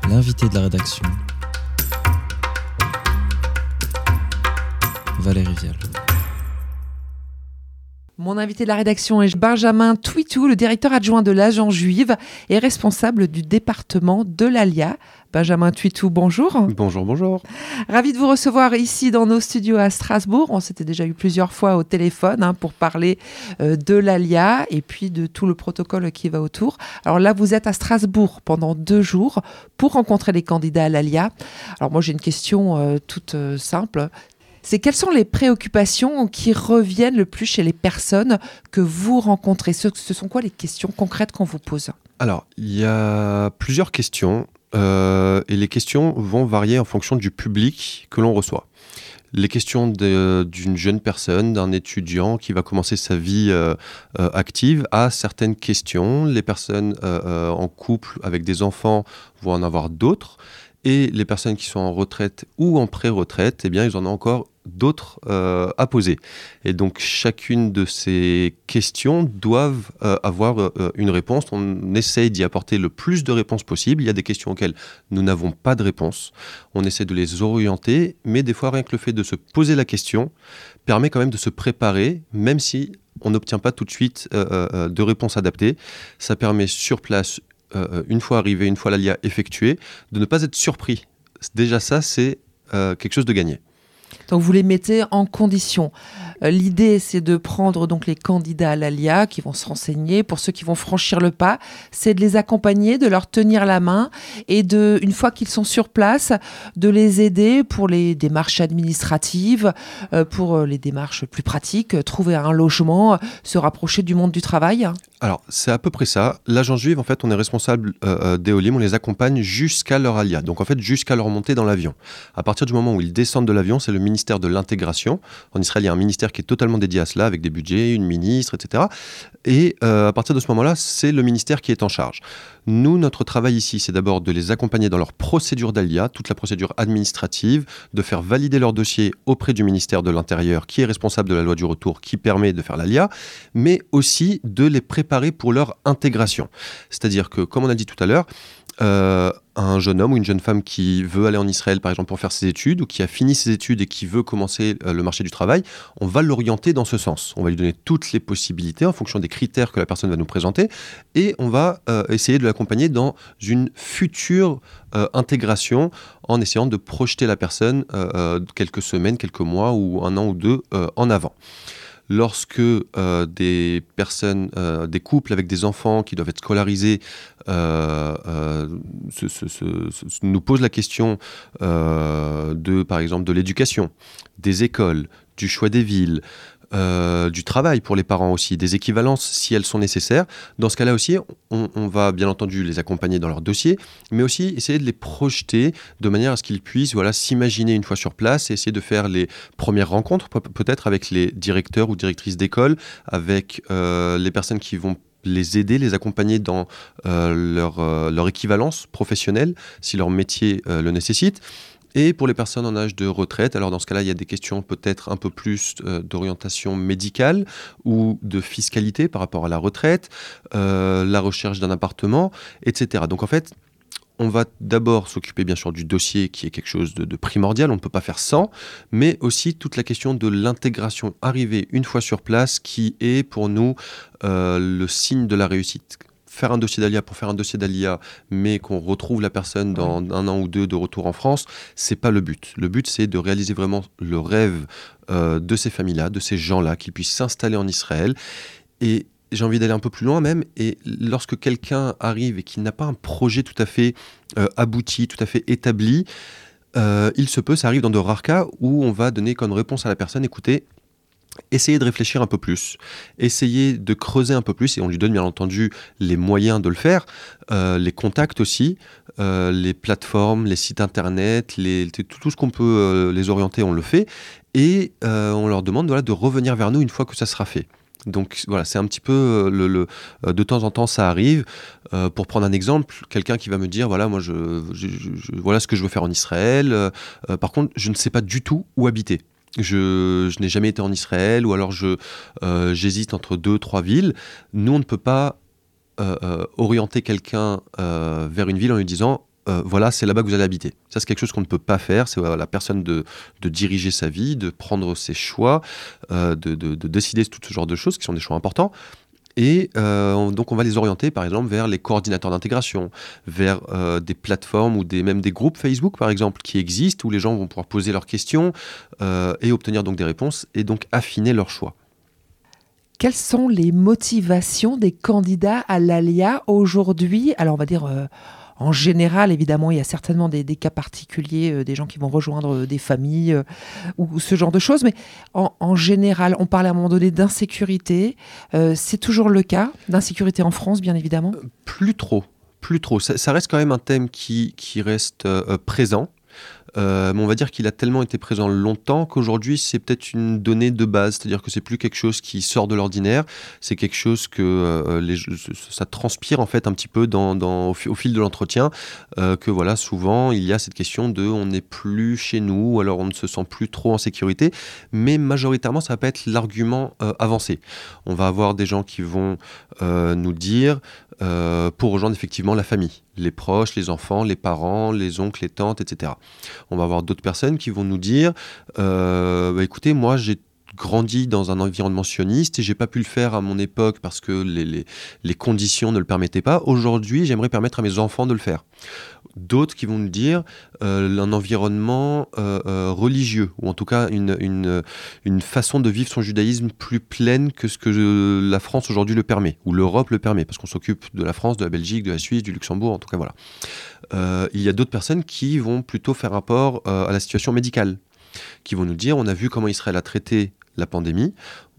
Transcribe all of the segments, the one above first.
L'invité de la rédaction, Valérie Vial. Mon invité de la rédaction est Benjamin Twitou, le directeur adjoint de l'Agence juive et responsable du département de l'Alia. Benjamin Twitou, bonjour. Bonjour. Ravi de vous recevoir ici dans nos studios à Strasbourg. On s'était déjà eu plusieurs fois au téléphone pour parler de l'Alia et puis de tout le protocole qui va autour. Alors là, vous êtes à Strasbourg pendant 2 jours pour rencontrer les candidats à l'Alia. Alors moi, j'ai une question toute simple. C'est quelles sont les préoccupations qui reviennent le plus chez les personnes que vous rencontrez ? Ce sont quoi les questions concrètes qu'on vous pose ? Alors, il y a plusieurs questions et les questions vont varier en fonction du public que l'on reçoit. Les questions d'une jeune personne, d'un étudiant qui va commencer sa vie active a certaines questions. Les personnes en couple avec des enfants vont en avoir d'autres. Et les personnes qui sont en retraite ou en pré-retraite, eh bien, ils en ont encore d'autres à poser. Et donc, chacune de ces questions doivent avoir une réponse. On essaye d'y apporter le plus de réponses possible. Il y a des questions auxquelles nous n'avons pas de réponse. On essaie de les orienter, mais des fois, rien que le fait de se poser la question permet quand même de se préparer, même si on n'obtient pas tout de suite de réponse adaptée. Ça permet sur place, une fois arrivé, une fois l'ALIA effectuée, de ne pas être surpris. Déjà ça, c'est quelque chose de gagné. Donc vous les mettez en condition. L'idée, c'est de prendre donc les candidats à l'ALIA qui vont se renseigner. Pour ceux qui vont franchir le pas, c'est de les accompagner, de leur tenir la main et une fois qu'ils sont sur place, de les aider pour les démarches administratives, pour les démarches plus pratiques, trouver un logement, se rapprocher du monde du travail. Alors, c'est à peu près ça. L'agence juive, en fait, on est responsable des Olim, on les accompagne jusqu'à leur ALIA. Donc, en fait, jusqu'à leur montée dans l'avion. À partir du moment où ils descendent de l'avion, c'est le ministère de l'intégration. En Israël, il y a un ministère qui est totalement dédié à cela, avec des budgets, une ministre, etc. Et à partir de ce moment-là, c'est le ministère qui est en charge. Nous, notre travail ici, c'est d'abord de les accompagner dans leur procédure d'ALIA, toute la procédure administrative, de faire valider leur dossier auprès du ministère de l'Intérieur, qui est responsable de la loi du retour, qui permet de faire l'ALIA, mais aussi de les préparer pour leur intégration. C'est-à-dire que, comme on a dit tout à l'heure, un jeune homme ou une jeune femme qui veut aller en Israël, par exemple, pour faire ses études, ou qui a fini ses études et qui veut commencer le marché du travail, on va l'orienter dans ce sens. On va lui donner toutes les possibilités en fonction des critères que la personne va nous présenter, et on va essayer de l'accompagner dans une future intégration en essayant de projeter la personne quelques semaines, quelques mois, ou 1 an ou 2 en avant. Lorsque des personnes, des couples avec des enfants qui doivent être scolarisés nous posent la question par exemple, de l'éducation, des écoles, du choix des villes, du travail pour les parents aussi, des équivalences si elles sont nécessaires. Dans ce cas-là aussi, on va bien entendu les accompagner dans leur dossier, mais aussi essayer de les projeter de manière à ce qu'ils puissent s'imaginer une fois sur place et essayer de faire les premières rencontres, peut-être avec les directeurs ou directrices d'école, avec les personnes qui vont les aider, les accompagner dans leur équivalence professionnelle, si leur métier le nécessite. Et pour les personnes en âge de retraite, alors dans ce cas-là, il y a des questions peut-être un peu plus d'orientation médicale ou de fiscalité par rapport à la retraite, la recherche d'un appartement, etc. Donc en fait, on va d'abord s'occuper bien sûr du dossier qui est quelque chose de primordial, on ne peut pas faire sans, mais aussi toute la question de l'intégration arrivée une fois sur place qui est pour nous le signe de la réussite. Faire un dossier d'ALIA pour faire un dossier d'ALIA, mais qu'on retrouve la personne dans 1 an ou 2 de retour en France, c'est pas le but. Le but, c'est de réaliser vraiment le rêve de ces familles-là, de ces gens-là, qui puissent s'installer en Israël. Et j'ai envie d'aller un peu plus loin même, et lorsque quelqu'un arrive et qu'il n'a pas un projet tout à fait abouti, tout à fait établi, il se peut, ça arrive dans de rares cas, où on va donner comme réponse à la personne, écoutez, essayez de réfléchir un peu plus, essayez de creuser un peu plus, et on lui donne bien entendu les moyens de le faire, les contacts aussi, les plateformes, les sites internet, tout ce qu'on peut les orienter, on le fait, et on leur demande de revenir vers nous une fois que ça sera fait. Donc voilà, c'est un petit peu de temps en temps ça arrive. Pour prendre un exemple, quelqu'un qui va me dire voilà, moi voilà ce que je veux faire en Israël. Par contre, je ne sais pas du tout où habiter. Je n'ai jamais été en Israël, ou alors j'hésite entre 2-3 villes. Nous, on ne peut pas orienter quelqu'un vers une ville en lui disant voilà, c'est là-bas que vous allez habiter. Ça, c'est quelque chose qu'on ne peut pas faire. C'est à la personne de diriger sa vie, de prendre ses choix, de décider tout ce genre de choses qui sont des choix importants. Et donc, on va les orienter, par exemple, vers les coordinateurs d'intégration, vers des plateformes ou même des groupes Facebook, par exemple, qui existent, où les gens vont pouvoir poser leurs questions et obtenir donc des réponses et donc affiner leurs choix. Quelles sont les motivations des candidats à l'ALIA aujourd'hui? Alors, on va dire, en général, évidemment, il y a certainement des cas particuliers, des gens qui vont rejoindre des familles ou ce genre de choses. Mais en général, on parlait à un moment donné d'insécurité. C'est toujours le cas, d'insécurité en France, bien évidemment? Plus trop. Ça reste quand même un thème qui reste présent. Mais on va dire qu'il a tellement été présent longtemps qu'aujourd'hui c'est peut-être une donnée de base, c'est-à-dire que c'est plus quelque chose qui sort de l'ordinaire, c'est quelque chose que ça transpire en fait un petit peu au fil de l'entretien, que voilà, souvent il y a cette question de on n'est plus chez nous, ou alors on ne se sent plus trop en sécurité, mais majoritairement ça va pas être l'argument avancé. On va avoir des gens qui vont nous dire pour rejoindre effectivement la famille, les proches, les enfants, les parents, les oncles, les tantes, etc. On va avoir d'autres personnes qui vont nous dire écoutez, moi j'ai grandi dans un environnement sioniste et j'ai pas pu le faire à mon époque parce que les conditions ne le permettaient pas. Aujourd'hui, j'aimerais permettre à mes enfants de le faire. D'autres qui vont nous dire un environnement religieux, ou en tout cas une façon de vivre son judaïsme plus pleine que ce que la France aujourd'hui le permet, ou l'Europe le permet, parce qu'on s'occupe de la France, de la Belgique, de la Suisse, du Luxembourg, en tout cas voilà. Il y a d'autres personnes qui vont plutôt faire rapport à la situation médicale, qui vont nous dire, on a vu comment Israël a traité la pandémie,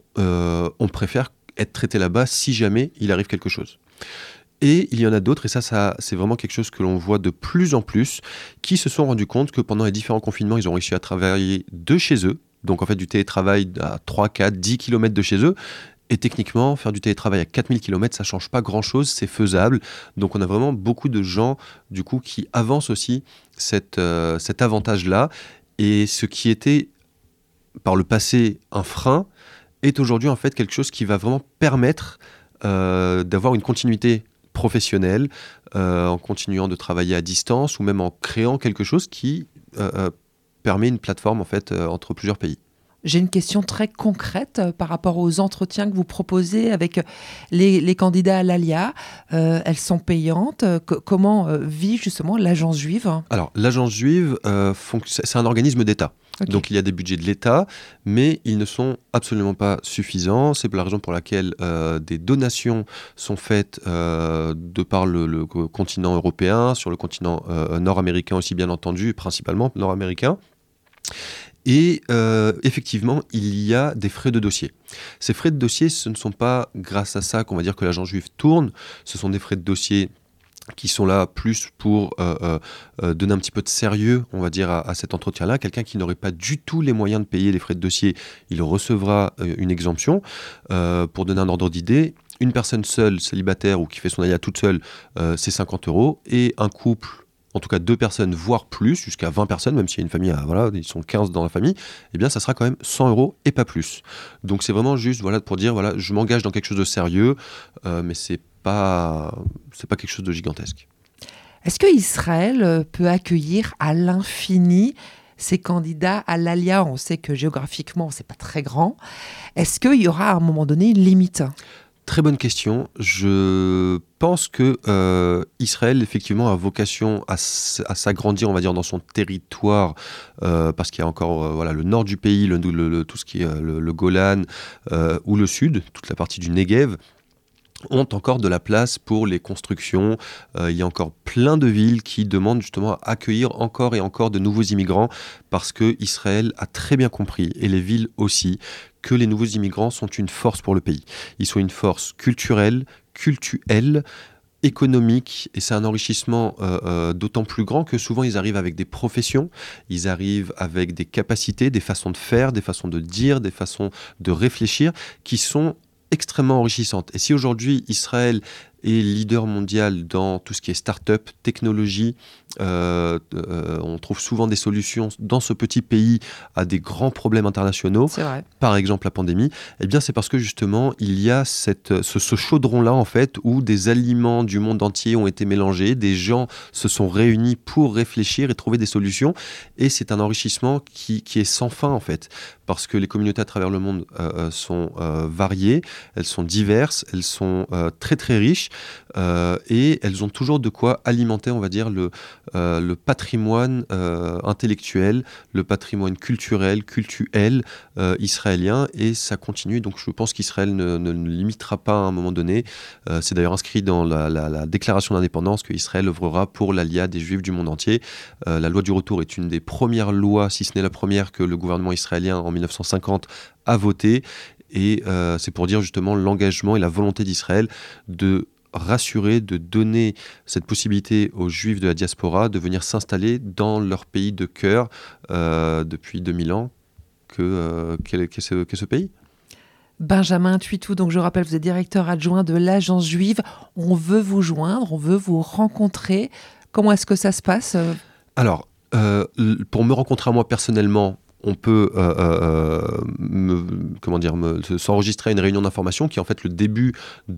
on préfère être traité là-bas si jamais il arrive quelque chose. Et il y en a d'autres, et ça c'est vraiment quelque chose que l'on voit de plus en plus, qui se sont rendus compte que pendant les différents confinements, ils ont réussi à travailler de chez eux, donc en fait du télétravail à 3, 4, 10 km de chez eux. Et techniquement, faire du télétravail à 4000 km, ça ne change pas grand-chose, c'est faisable. Donc on a vraiment beaucoup de gens du coup, qui avancent aussi cet avantage-là. Et ce qui était par le passé un frein est aujourd'hui en fait quelque chose qui va vraiment permettre d'avoir une continuité professionnelle en continuant de travailler à distance ou même en créant quelque chose qui permet une plateforme en fait entre plusieurs pays. J'ai une question très concrète par rapport aux entretiens que vous proposez avec les candidats à l'ALIA. Elles sont payantes. Comment vit justement l'Agence juive? Alors, l'Agence juive, c'est un organisme d'État. Okay. Donc il y a des budgets de l'État, mais ils ne sont absolument pas suffisants. C'est la raison pour laquelle des donations sont faites de par le continent européen, sur le continent nord-américain aussi bien entendu, principalement nord-américain. Et effectivement, il y a des frais de dossier. Ces frais de dossier, ce ne sont pas grâce à ça qu'on va dire que l'agence juive tourne, ce sont des frais de dossier qui sont là plus pour donner un petit peu de sérieux, on va dire, à cet entretien-là. Quelqu'un qui n'aurait pas du tout les moyens de payer les frais de dossier, il recevra une exemption. Pour donner un ordre d'idée, une personne seule, célibataire ou qui fait son alia toute seule, c'est 50 €. Et un couple, en tout cas 2 personnes, voire plus, jusqu'à 20 personnes, même s'il y a une famille, voilà, ils sont 15 dans la famille, eh bien ça sera quand même 100 € et pas plus. Donc c'est vraiment juste voilà, pour dire, voilà, je m'engage dans quelque chose de sérieux, mais c'est pas quelque chose de gigantesque. Est-ce qu'Israël peut accueillir à l'infini ces candidats à l'ALIA? On sait que géographiquement, c'est pas très grand. Est-ce qu'il y aura à un moment donné une limite? Très bonne question. Je pense que Israël, effectivement, a vocation à s'agrandir, on va dire, dans son territoire, parce qu'il y a encore voilà, le nord du pays, tout ce qui est le Golan, ou le sud, toute la partie du Negev, ont encore de la place pour les constructions. Il y a encore plein de villes qui demandent justement à accueillir encore et encore de nouveaux immigrants parce que Israël a très bien compris, et les villes aussi, que les nouveaux immigrants sont une force pour le pays. Ils sont une force culturelle, économique, et c'est un enrichissement d'autant plus grand que souvent ils arrivent avec des professions, ils arrivent avec des capacités, des façons de faire, des façons de dire, des façons de réfléchir qui sont extrêmement enrichissantes. Et si aujourd'hui Israël est leader mondial dans tout ce qui est start-up, technologie. On trouve souvent des solutions dans ce petit pays à des grands problèmes internationaux, par exemple la pandémie. Eh bien, c'est parce que justement, il y a ce chaudron-là, en fait, où des aliments du monde entier ont été mélangés, des gens se sont réunis pour réfléchir et trouver des solutions. Et c'est un enrichissement qui est sans fin, en fait, parce que les communautés à travers le monde sont variées, elles sont diverses, elles sont très très riches et elles ont toujours de quoi alimenter, on va dire, le patrimoine intellectuel, le patrimoine culturel israélien, et ça continue. Donc je pense qu'Israël ne limitera pas à un moment donné. C'est d'ailleurs inscrit dans la déclaration d'indépendance qu'Israël œuvrera pour l'Aliyah des Juifs du monde entier. La loi du retour est une des premières lois, si ce n'est la première, que le gouvernement israélien en 1950 a votée. Et c'est pour dire justement l'engagement et la volonté d'Israël de rassurer, de donner cette possibilité aux Juifs de la diaspora de venir s'installer dans leur pays de cœur depuis 2000 ans qu'est ce pays. Benjamin Tuitou, donc je rappelle, vous êtes directeur adjoint de l'Agence juive. On veut vous joindre, on veut vous rencontrer. Comment est-ce que ça se passe ? Alors, pour me rencontrer à moi personnellement, on peut s'enregistrer à une réunion d'information qui est en fait le début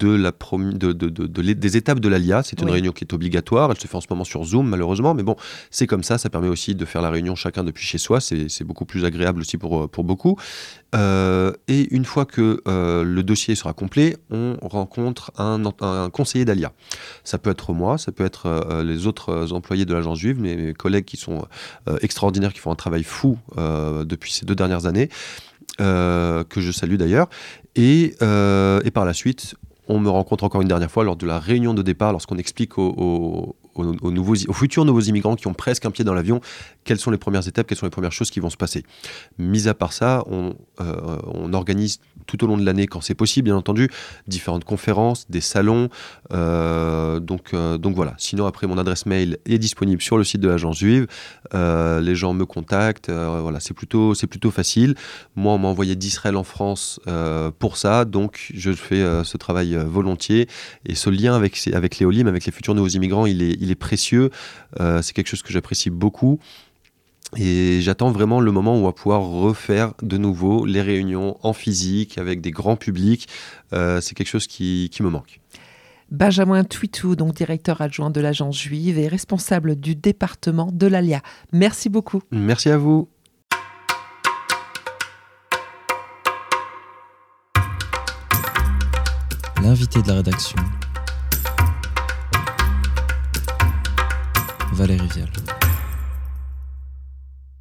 des étapes de l'Aliyah. C'est une réunion qui est obligatoire. Elle se fait en ce moment sur Zoom, malheureusement. Mais bon, c'est comme ça. Ça permet aussi de faire la réunion chacun depuis chez soi. C'est beaucoup plus agréable aussi pour beaucoup. Et une fois que le dossier sera complet, on rencontre un conseiller d'Aliyah. Ça peut être moi, ça peut être les autres employés de l'agence juive, mes collègues qui sont extraordinaires, qui font un travail fou depuis ces 2 dernières années, que je salue d'ailleurs. Et par la suite, on me rencontre encore une dernière fois lors de la réunion de départ, lorsqu'on explique aux futurs nouveaux immigrants qui ont presque un pied dans l'avion, quelles sont les premières étapes, quelles sont les premières choses qui vont se passer. Mis à part ça, on organise tout au long de l'année, quand c'est possible, bien entendu, différentes conférences, des salons. Donc voilà. Sinon, après, mon adresse mail est disponible sur le site de l'agence juive. Les gens me contactent. Voilà, c'est plutôt facile. Moi, on m'a envoyé d'Israël en France pour ça, donc je fais ce travail volontiers. Et ce lien avec les Olim, avec les futurs nouveaux immigrants, il est précieux. C'est quelque chose que j'apprécie beaucoup. Et j'attends vraiment le moment où on va pouvoir refaire de nouveau les réunions en physique avec des grands publics. C'est quelque chose qui me manque. Benjamin Tuitou, donc directeur adjoint de l'agence juive et responsable du département de l'Aliyah. Merci beaucoup. Merci à vous. L'invité de la rédaction, Valérie Vial.